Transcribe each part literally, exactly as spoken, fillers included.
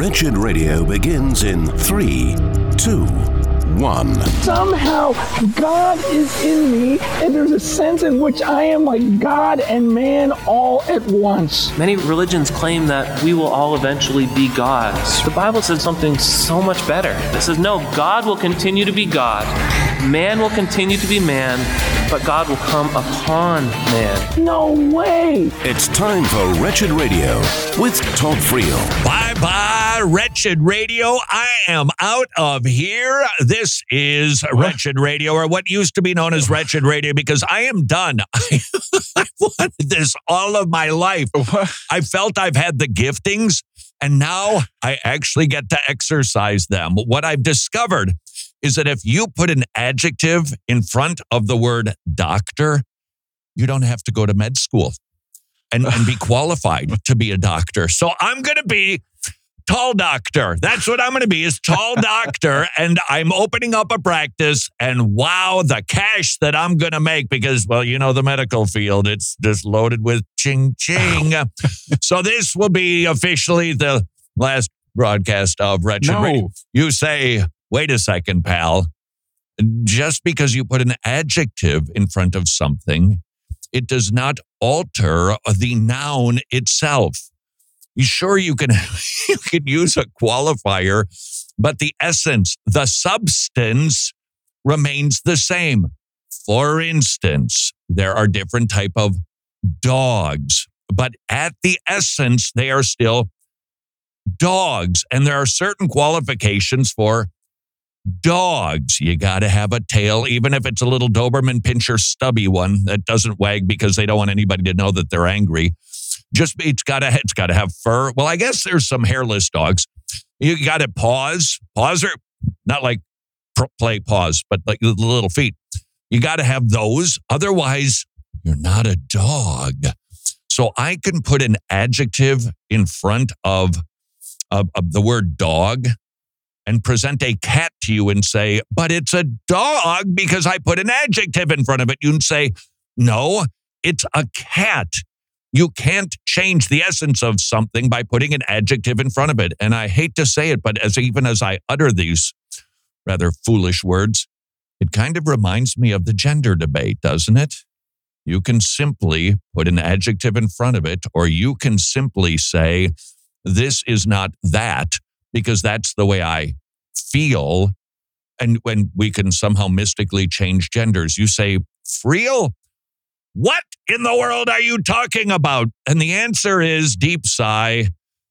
Wretched Radio begins in three, two, one. Somehow God is in me, and there's a sense in which I am like God and man all at once. Many religions claim that we will all eventually be gods. The Bible says something so much better. It says, no, God will continue to be God. Man will continue to be man, but God will come upon man. No way! It's time for Wretched Radio with Todd Friel. Bye-bye, Wretched Radio. I am out of here. This is Wretched Radio, or what used to be known as Wretched Radio, because I am done. I, I wanted this all of my life. I felt I've had the giftings, and now I actually get to exercise them. What I've discovered is that if you put an adjective in front of the word doctor, you don't have to go to med school and, and be qualified to be a doctor. So I'm going to be Tall Doctor. That's what I'm going to be, is Tall Doctor. And I'm opening up a practice, and wow, the cash that I'm going to make, because, well, you know, the medical field, it's just loaded with ching-ching. So this will be officially the last broadcast of Wretched No. Radio. You say, wait a second, pal. Just because you put an adjective in front of something, it does not alter the noun itself. You sure you can you can use a qualifier, but the essence, the substance remains the same. For instance, there are different type of dogs, but at the essence, they are still dogs. And there are certain qualifications for dogs. You got to have a tail, even if it's a little Doberman Pinscher stubby one that doesn't wag because they don't want anybody to know that they're angry. Just it's got to it's got to have fur. Well, I guess there's some hairless dogs. You got to paws. Paws are not like play paws, but like the little feet. You got to have those. Otherwise, you're not a dog. So I can put an adjective in front of, of, of the word dog and present a cat to you and say, but it's a dog because I put an adjective in front of it. You can say, no, it's a cat. You can't change the essence of something by putting an adjective in front of it. And I hate to say it, but as even as I utter these rather foolish words, it kind of reminds me of the gender debate, doesn't it? You can simply put an adjective in front of it, or you can simply say, this is not that, because that's the way I feel. And when we can somehow mystically change genders, you say, Friel? What in the world are you talking about? And the answer is, deep sigh,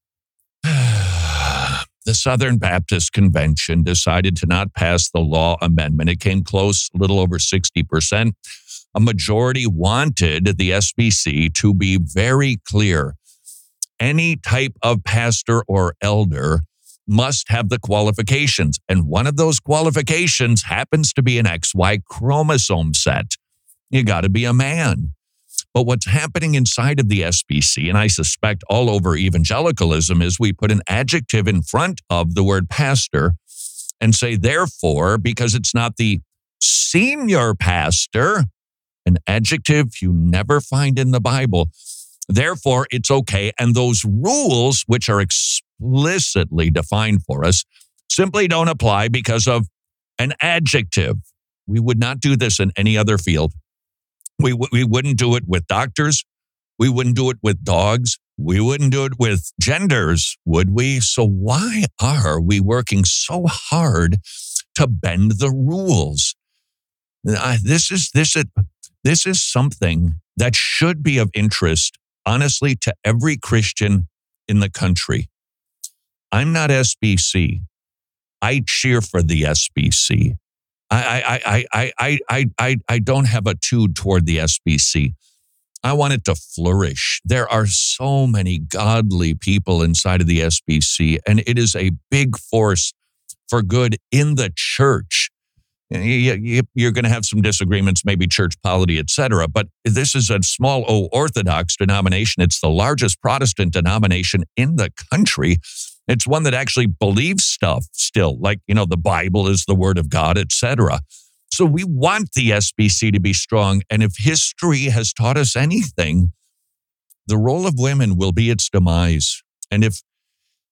the Southern Baptist Convention decided to not pass the law amendment. It came close, a little over sixty percent. A majority wanted the S B C to be very clear. Any type of pastor or elder must have the qualifications. And one of those qualifications happens to be an X Y chromosome set. You got to be a man. But what's happening inside of the S B C, and I suspect all over evangelicalism, is we put an adjective in front of the word pastor and say, therefore, because it's not the senior pastor, an adjective you never find in the Bible, therefore it's okay. And those rules, which are explicitly defined for us, simply don't apply because of an adjective. We would not do this in any other field. We we wouldn't do it with doctors. We wouldn't do it with dogs. We wouldn't do it with genders, would we? So why are we working so hard to bend the rules? Uh, this is this is this is something that should be of interest, honestly, to every Christian in the country. I'm not S B C. I cheer for the S B C. I, I, I, I, I, I, I don't have a tude toward the S B C. I want it to flourish. There are so many godly people inside of the S B C, and it is a big force for good in the church. You're going to have some disagreements, maybe church polity, et cetera, but this is a small O Orthodox denomination. It's the largest Protestant denomination in the country. It's one that actually believes stuff still, like, you know, the Bible is the word of God, et cetera. So we want the S B C to be strong. And if history has taught us anything, the role of women will be its demise. And if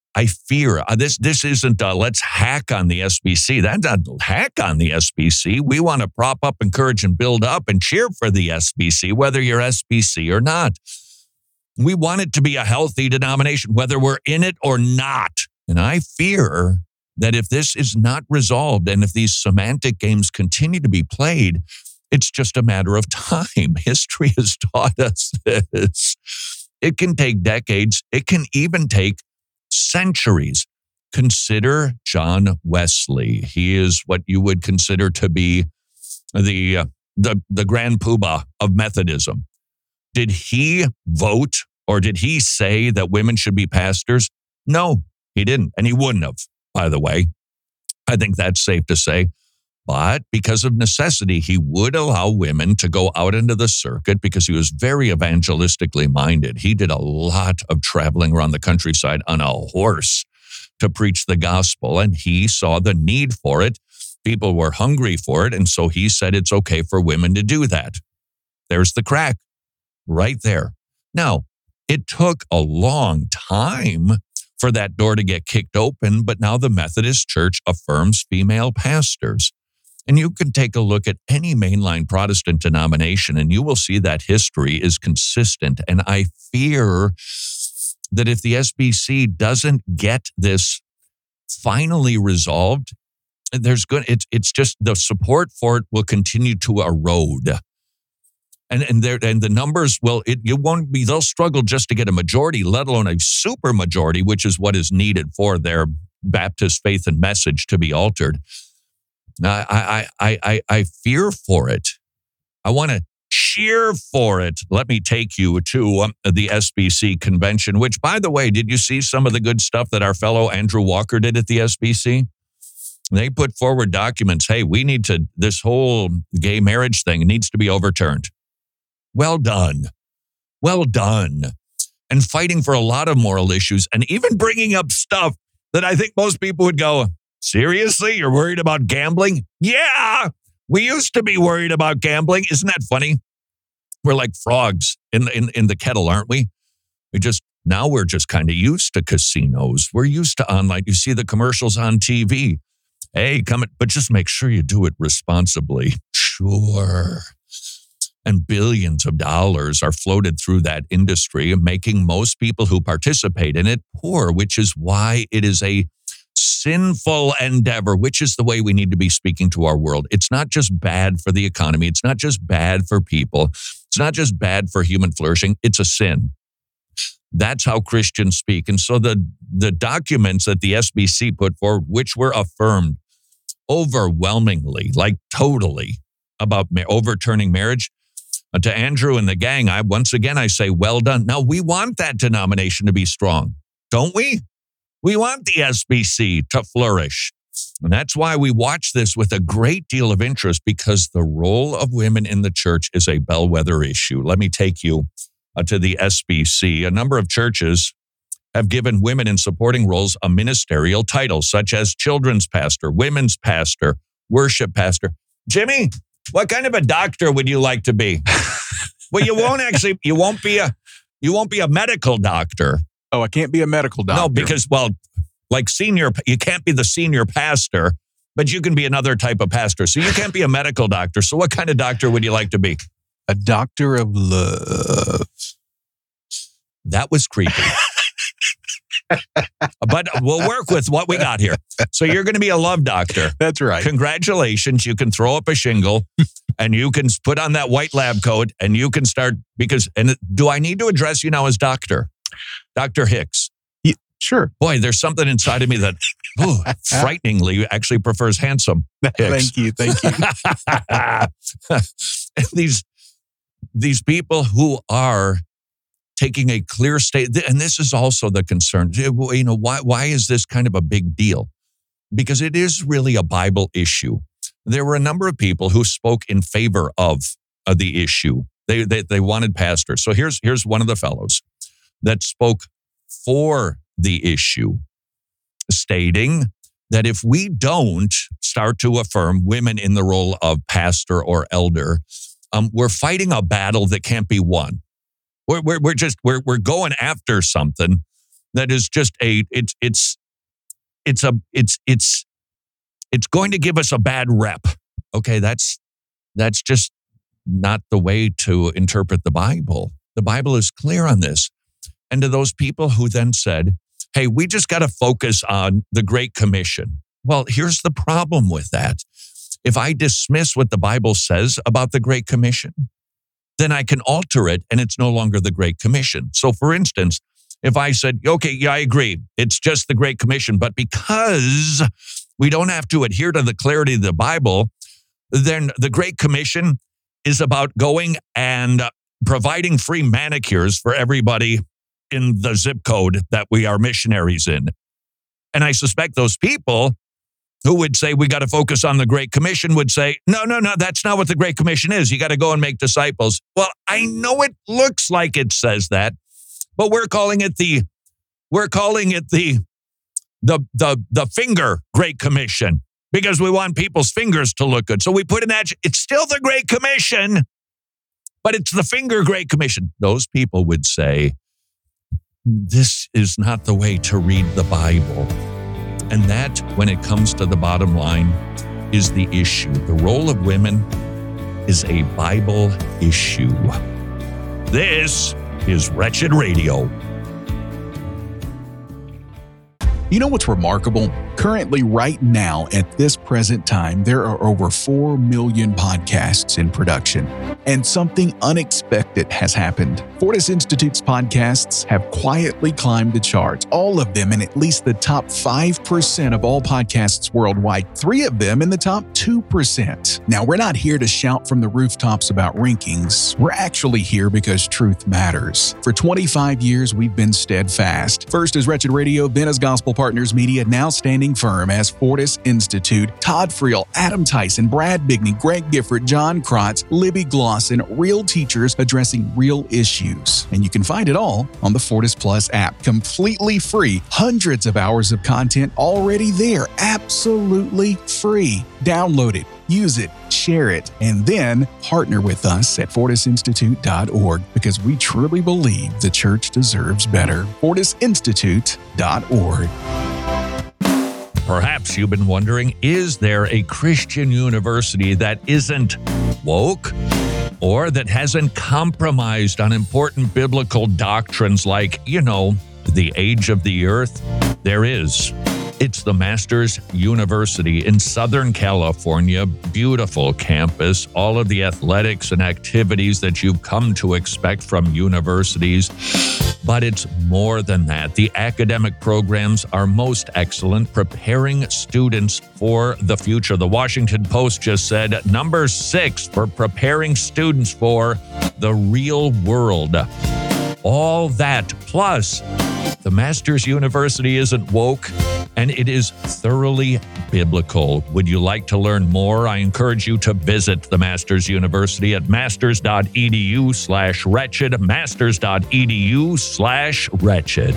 I fear uh, this. This isn't uh, let's hack on the S B C. That's not hack on the S B C. We want to prop up, encourage, and build up and cheer for the S B C, whether you're S B C or not. We want it to be a healthy denomination, whether we're in it or not. And I fear that if this is not resolved and if these semantic games continue to be played, it's just a matter of time. History has taught us this. It can take decades. It can even take centuries. Consider John Wesley. He is what you would consider to be the, uh, the, the grand poobah of Methodism. Did he vote or did he say that women should be pastors? No, he didn't. And he wouldn't have, by the way. I think that's safe to say. But because of necessity, he would allow women to go out into the circuit because he was very evangelistically minded. He did a lot of traveling around the countryside on a horse to preach the gospel, and he saw the need for it. People were hungry for it, and so he said it's okay for women to do that. There's the crack right there. Now, it took a long time for that door to get kicked open, but now the Methodist Church affirms female pastors. And you can take a look at any mainline Protestant denomination, and you will see that history is consistent. And I fear that if the S B C doesn't get this finally resolved, there's good. It's it's just the support for it will continue to erode, and and there and the numbers will it, it won't be. They'll struggle just to get a majority, let alone a super majority, which is what is needed for their Baptist faith and message to be altered. I, I, I, I fear for it. I want to cheer for it. Let me take you to um, the S B C convention, which, by the way, did you see some of the good stuff that our fellow Andrew Walker did at the S B C? They put forward documents. Hey, we need to, this whole gay marriage thing needs to be overturned. Well done. Well done. And fighting for a lot of moral issues and even bringing up stuff that I think most people would go, seriously, you're worried about gambling? Yeah, we used to be worried about gambling. Isn't that funny? We're like frogs in, in, in the kettle, aren't we? We just, now we're just kind of used to casinos. We're used to online. You see the commercials on T V. Hey, come, but just make sure you do it responsibly. Sure. And billions of dollars are floated through that industry, making most people who participate in it poor, which is why it is a sinful endeavor, which is the way we need to be speaking to our world. It's not just bad for the economy. It's not just bad for people. It's not just bad for human flourishing. It's a sin. That's how Christians speak. And so the, the documents that the S B C put forward, which were affirmed overwhelmingly, like totally, about ma- overturning marriage, uh, to Andrew and the gang, I once again, I say, well done. Now, we want that denomination to be strong, don't we? We want the S B C to flourish. And that's why we watch this with a great deal of interest, because the role of women in the church is a bellwether issue. Let me take you uh, to the S B C. A number of churches have given women in supporting roles a ministerial title, such as children's pastor, women's pastor, worship pastor. Jimmy, what kind of a doctor would you like to be? Well, you won't actually, you won't be a, you won't be a medical doctor. Oh, I can't be a medical doctor. No, because, well, like senior, you can't be the senior pastor, but you can be another type of pastor. So you can't be a medical doctor. So what kind of doctor would you like to be? A doctor of love. That was creepy. But we'll work with what we got here. So you're going to be a love doctor. That's right. Congratulations. You can throw up a shingle and you can put on that white lab coat and you can start, because, and do I need to address you now as doctor? Doctor Hicks. Yeah, sure. Boy, there's something inside of me that ooh, frighteningly actually prefers handsome Hicks. Thank you. Thank you. these, these people who are taking a clear state, and this is also the concern. You know, why, why is this kind of a big deal? Because it is really a Bible issue. There were a number of people who spoke in favor of, of the issue. They, they they wanted pastors. So here's here's one of the fellows that spoke for the issue, stating that if we don't start to affirm women in the role of pastor or elder, um, we're fighting a battle that can't be won. We're we're, we're just we're we're going after something that is just a it's it's it's a it's it's it's going to give us a bad rep. Okay, that's that's just not the way to interpret the Bible. The Bible is clear on this. And to those people who then said, hey, we just got to focus on the Great Commission. Well, here's the problem with that. If I dismiss what the Bible says about the Great Commission, then I can alter it and it's no longer the Great Commission. So for instance, if I said, okay, yeah, I agree, it's just the Great Commission, but because we don't have to adhere to the clarity of the Bible, then the Great Commission is about going and providing free manicures for everybody in the zip code that we are missionaries in. And I suspect those people who would say we got to focus on the Great Commission would say, no, no, no, that's not what the Great Commission is. You got to go and make disciples. Well, I know it looks like it says that, but we're calling it the, we're calling it the, the, the, the finger Great Commission because we want people's fingers to look good. So we put in that, it's still the Great Commission, but it's the finger Great Commission. Those people would say, this is not the way to read the Bible. And that, when it comes to the bottom line, is the issue. The role of women is a Bible issue. This is Wretched Radio. You know what's remarkable? Currently, right now, at this present time, there are over four million podcasts in production. And something unexpected has happened. Fortis Institute's podcasts have quietly climbed the charts, all of them in at least the top five percent of all podcasts worldwide, three of them in the top two percent. Now, we're not here to shout from the rooftops about rankings. We're actually here because truth matters. For twenty-five years, we've been steadfast. First as Wretched Radio, then as Gospel Partners Media, now standing firm as Fortis Institute. Todd Friel, Adam Tyson, Brad Bigney, Greg Gifford, John Krotz, Libby Glosson, real teachers addressing real issues. And you can find it all on the Fortis Plus app, completely free. Hundreds of hours of content already there, absolutely free. Download it, use it, share it, and then partner with us at fortis institute dot org because we truly believe the church deserves better. fortis institute dot org. Perhaps you've been wondering, is there a Christian university that isn't woke or that hasn't compromised on important biblical doctrines like, you know, the age of the earth? There is. It's the Masters University in Southern California. Beautiful campus, all of the athletics and activities that you've come to expect from universities. But it's more than that. The academic programs are most excellent, preparing students for the future. The Washington Post just said number six for preparing students for the real world. All that plus the Masters University isn't woke, and it is thoroughly biblical. Would you like to learn more? I encourage you to visit the Masters University at masters.edu slash wretched, masters.edu slash wretched.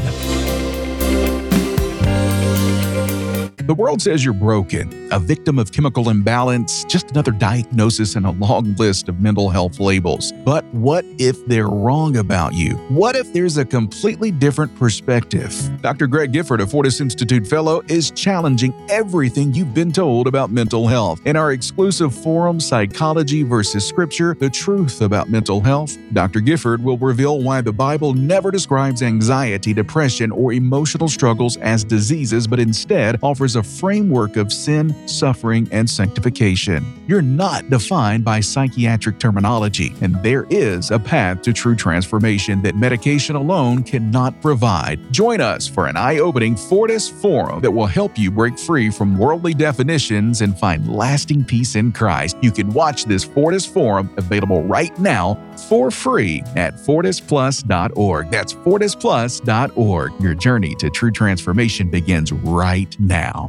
The world says you're broken, a victim of chemical imbalance, just another diagnosis in a long list of mental health labels. But what if they're wrong about you? What if there's a completely different perspective? Doctor Greg Gifford, a Fortis Institute Fellow, is challenging everything you've been told about mental health. In our exclusive forum, Psychology versus Scripture, The Truth About Mental Health, Doctor Gifford will reveal why the Bible never describes anxiety, depression, or emotional struggles as diseases, but instead offers a framework of sin, suffering, and sanctification. You're not defined by psychiatric terminology, and there is a path to true transformation that medication alone cannot provide. Join us for an eye-opening Fortis Forum that will help you break free from worldly definitions and find lasting peace in Christ. You can watch this Fortis Forum available right now for free at fortis plus dot org. That's fortis plus dot org. Your journey to true transformation begins right now.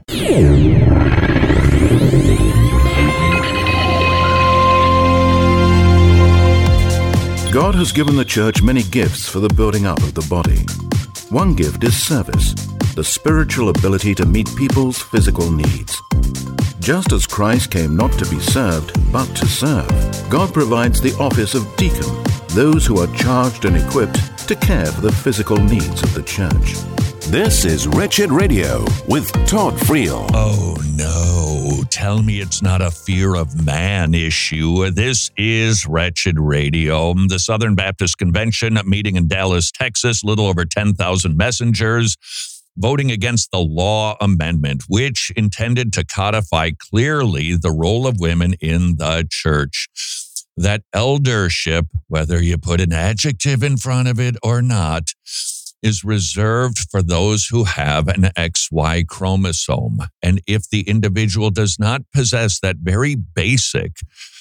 God has given the church many gifts for the building up of the body. One gift is service, the spiritual ability to meet people's physical needs. Just as Christ came not to be served, but to serve, God provides the office of deacon, those who are charged and equipped to care for the physical needs of the church. This is Wretched Radio with Todd Friel. Oh no, tell me it's not a fear of man issue. This is Wretched Radio. The Southern Baptist Convention meeting in Dallas, Texas, little over ten thousand messengers voting against the law amendment, which intended to codify clearly the role of women in the church. That eldership, whether you put an adjective in front of it or not, is reserved for those who have an X Y chromosome. And if the individual does not possess that very basic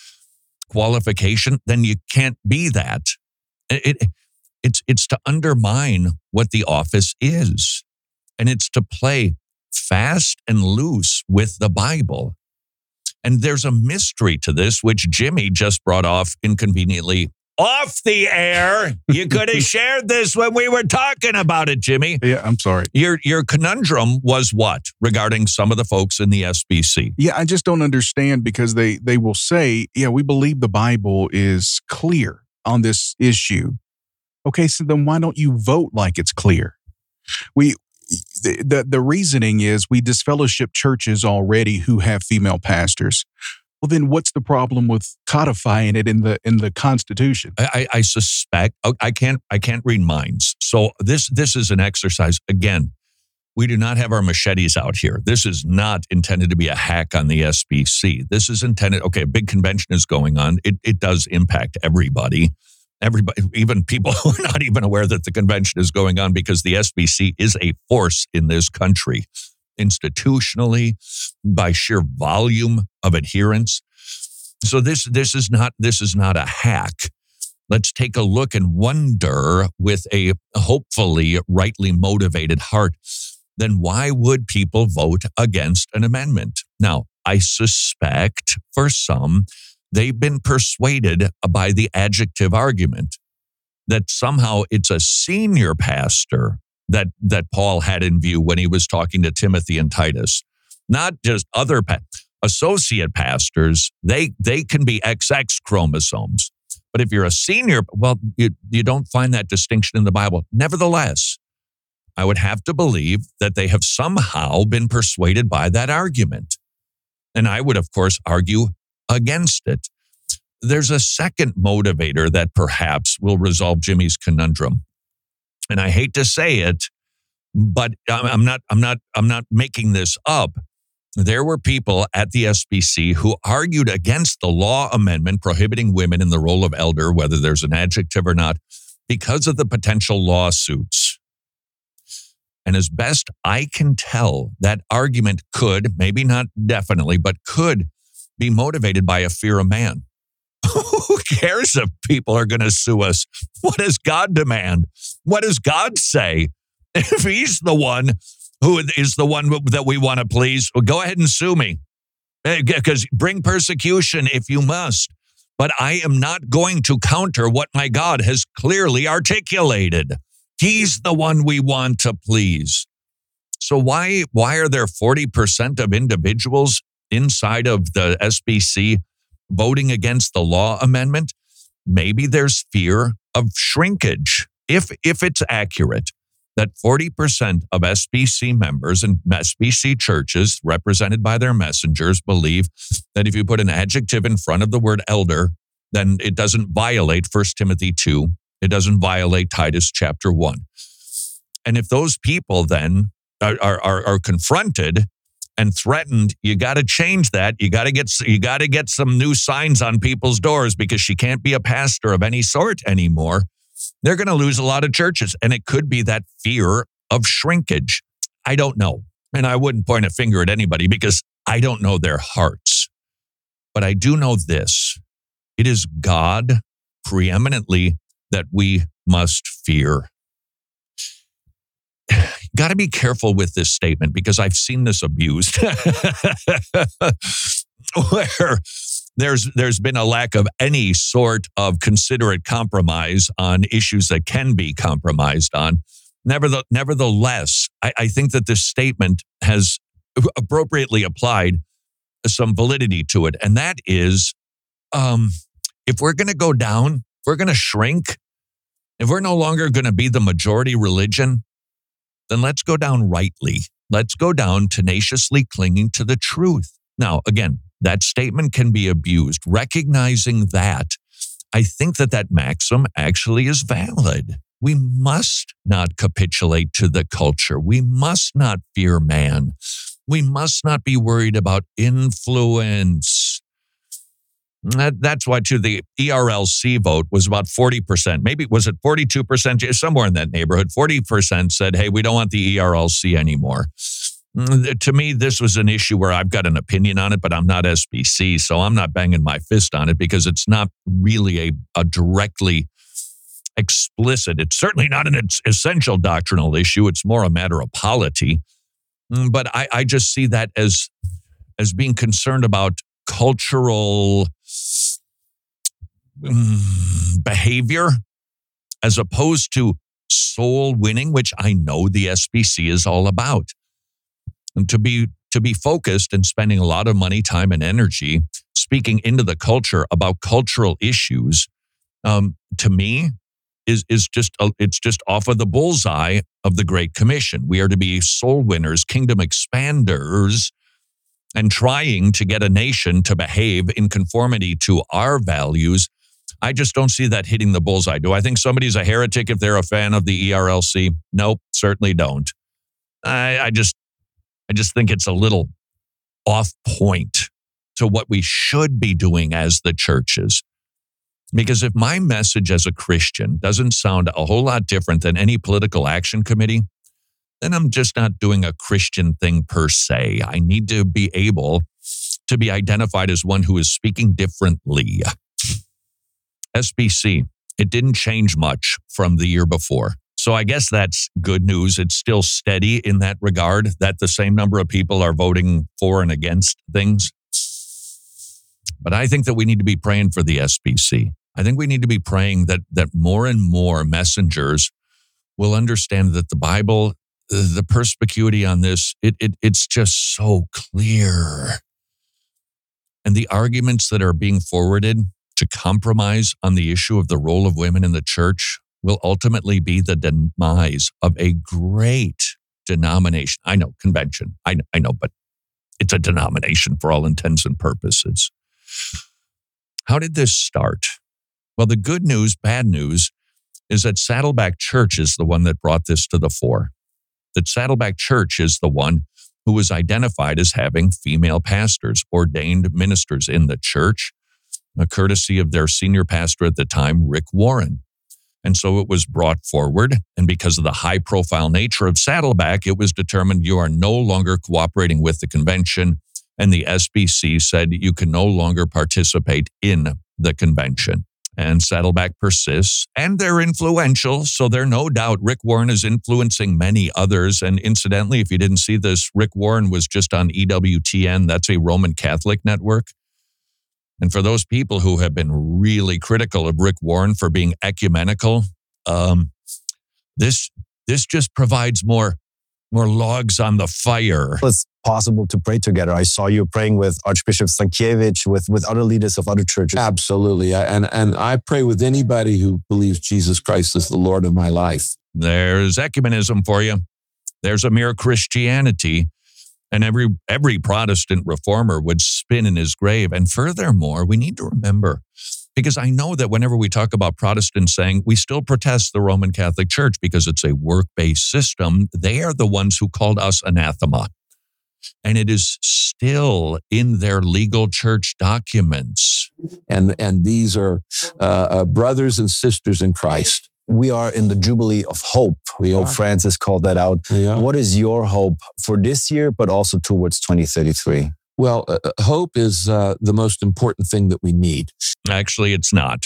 qualification, then you can't be that. It, it, it's, it's to undermine what the office is. And it's to play fast and loose with the Bible. And there's a mystery to this, which Jimmy just brought off inconveniently off the air. You could have shared this when we were talking about it, Jimmy. Yeah, I'm sorry. Your your conundrum was what regarding some of the folks in the S B C? Yeah, I just don't understand because they, they will say, yeah, we believe the Bible is clear on this issue. Okay, so then why don't you vote like it's clear? We the the, the reasoning is we disfellowship churches already who have female pastors. Well, then what's the problem with codifying it in the in the Constitution? I, I suspect I can't I can't read minds. So this this is an exercise. Again, we do not have our machetes out here. This is not intended to be a hack on the S B C. This is intended. Okay, a big convention is going on. It it does impact everybody. Everybody, even people who are not even aware that the convention is going on, because the S B C is a force in this country. Institutionally, by sheer volume of adherence. So this this is not this is not a hack. Let's take a look and wonder with a hopefully rightly motivated heart, then why would people vote against an amendment? Now, I suspect for some, they've been persuaded by the adjective argument that somehow it's a senior pastor that that Paul had in view when he was talking to Timothy and Titus, not just other pa- associate pastors. They they can be X X chromosomes, but if you're a senior, well, you you don't find that distinction in the Bible. Nevertheless, I would have to believe that they have somehow been persuaded by that argument, and I would, of course, argue against it. There's a second motivator that perhaps will resolve Jimmy's conundrum. And I hate to say it, but I'm not, I'm not, I'm not making this up. There were people at the S B C who argued against the law amendment prohibiting women in the role of elder, whether there's an adjective or not, because of the potential lawsuits. And as best I can tell, that argument could, maybe not definitely, but could be motivated by a fear of man. Who cares if people are going to sue us? What does God demand? What does God say? If he's the one who is the one that we want to please, well, go ahead and sue me. Because bring persecution if you must. But I am not going to counter what my God has clearly articulated. He's the one we want to please. So why, why are there forty percent of individuals inside of the S B C voting against the law amendment? Maybe there's fear of shrinkage. If if it's accurate that forty percent of S B C members and S B C churches represented by their messengers believe that if you put an adjective in front of the word elder, then it doesn't violate First Timothy two. It doesn't violate Titus chapter one. And if those people then are are, are confronted and threatened, you got to change that. You got to get you got to get some new signs on people's doors because she can't be a pastor of any sort anymore. They're going to lose a lot of churches, and it could be that fear of shrinkage. I don't know, and I wouldn't point a finger at anybody because I don't know their hearts. But I do know this: it is God preeminently that we must fear. Got to be careful with this statement because I've seen this abused where there's there's been a lack of any sort of considerate compromise on issues that can be compromised on. Nevertheless, nevertheless I, I think that this statement has appropriately applied some validity to it. And that is, um, if we're going to go down, if we're going to shrink, if we're no longer going to be the majority religion, then let's go down rightly. Let's go down tenaciously clinging to the truth. Now, again, that statement can be abused. Recognizing that, I think that that maxim actually is valid. We must not capitulate to the culture. We must not fear man. We must not be worried about influence. That, that's why, too, the E R L C vote was about forty percent. Maybe, was it forty-two percent? Somewhere in that neighborhood. forty percent said, hey, we don't want the E R L C anymore. To me, this was an issue where I've got an opinion on it, but I'm not S B C, so I'm not banging my fist on it because it's not really a, a directly explicit. It's certainly not an essential doctrinal issue. It's more a matter of polity. But I, I just see that as, as being concerned about cultural um, behavior as opposed to soul winning, which I know the S B C is all about. And to be to be focused and spending a lot of money, time, and energy speaking into the culture about cultural issues, um, to me, is is just a, it's just off of the bullseye of the Great Commission. We are to be soul winners, kingdom expanders, and trying to get a nation to behave in conformity to our values. I just don't see that hitting the bullseye. Do I think somebody's a heretic if they're a fan of the E R L C? Nope, certainly don't. I, I just I just think it's a little off point to what we should be doing as the churches. Because if my message as a Christian doesn't sound a whole lot different than any political action committee, then I'm just not doing a Christian thing per se. I need to be able to be identified as one who is speaking differently. S B C, it didn't change much from the year before. So I guess that's good news. It's still steady in that regard, that the same number of people are voting for and against things. But I think that we need to be praying for the S B C. I think we need to be praying that that more and more messengers will understand that the Bible, the perspicuity on this, it, it it's just so clear. And the arguments that are being forwarded to compromise on the issue of the role of women in the church will ultimately be the demise of a great denomination. I know, convention. I know, I know, but it's a denomination for all intents and purposes. How did this start? Well, the good news, bad news, is that Saddleback Church is the one that brought this to the fore. That Saddleback Church is the one who was identified as having female pastors, ordained ministers in the church, a courtesy of their senior pastor at the time, Rick Warren. And so it was brought forward, and because of the high-profile nature of Saddleback, it was determined you are no longer cooperating with the convention, and the S B C said you can no longer participate in the convention. And Saddleback persists, and they're influential, so they're no doubt Rick Warren is influencing many others. And incidentally, if you didn't see this, Rick Warren was just on E W T N. That's a Roman Catholic network. And for those people who have been really critical of Rick Warren for being ecumenical, um, this this just provides more more logs on the fire. It's possible to pray together. I saw you praying with Archbishop Stankiewicz, with, with other leaders of other churches. Absolutely. I, and, and I pray with anybody who believes Jesus Christ is the Lord of my life. There's ecumenism for you. There's a mere Christianity. And every every Protestant reformer would spin in his grave. And furthermore, we need to remember, because I know that whenever we talk about Protestants saying we still protest the Roman Catholic Church because it's a work-based system, they are the ones who called us anathema. And it is still in their legal church documents. And, and these are uh, uh, brothers and sisters in Christ. We are in the Jubilee of Hope. We Pope Francis called that out. Yeah. What is your hope for this year, but also towards twenty thirty-three? Well, uh, hope is uh, the most important thing that we need. Actually, it's not.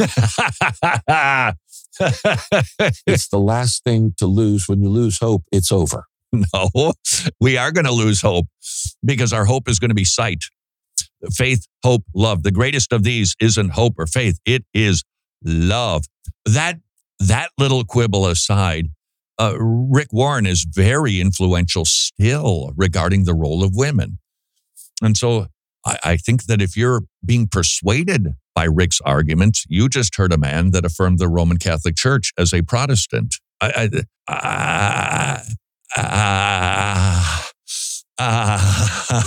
It's the last thing to lose. When you lose hope, it's over. No, we are going to lose hope because our hope is going to be sight. Faith, hope, love. The greatest of these isn't hope or faith. It is love. That That little quibble aside, uh, Rick Warren is very influential still regarding the role of women. And so I, I think that if you're being persuaded by Rick's arguments, you just heard a man that affirmed the Roman Catholic Church as a Protestant. I, I, I,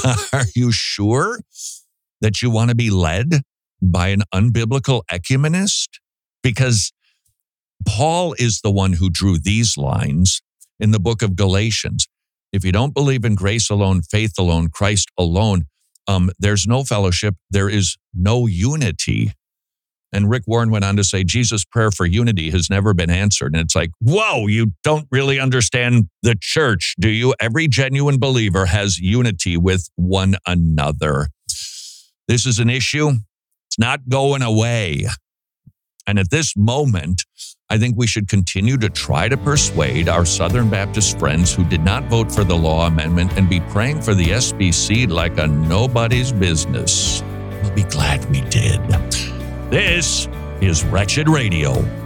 Are you sure that you want to be led by an unbiblical ecumenist? Because Paul is the one who drew these lines in the book of Galatians. If you don't believe in grace alone, faith alone, Christ alone, um, there's no fellowship, there is no unity. And Rick Warren went on to say, Jesus' prayer for unity has never been answered. And it's like, whoa, you don't really understand the church, do you? Every genuine believer has unity with one another. This is an issue. It's not going away. And at this moment, I think we should continue to try to persuade our Southern Baptist friends who did not vote for the law amendment and be praying for the S B C like a nobody's business. We'll be glad we did. This is Wretched Radio.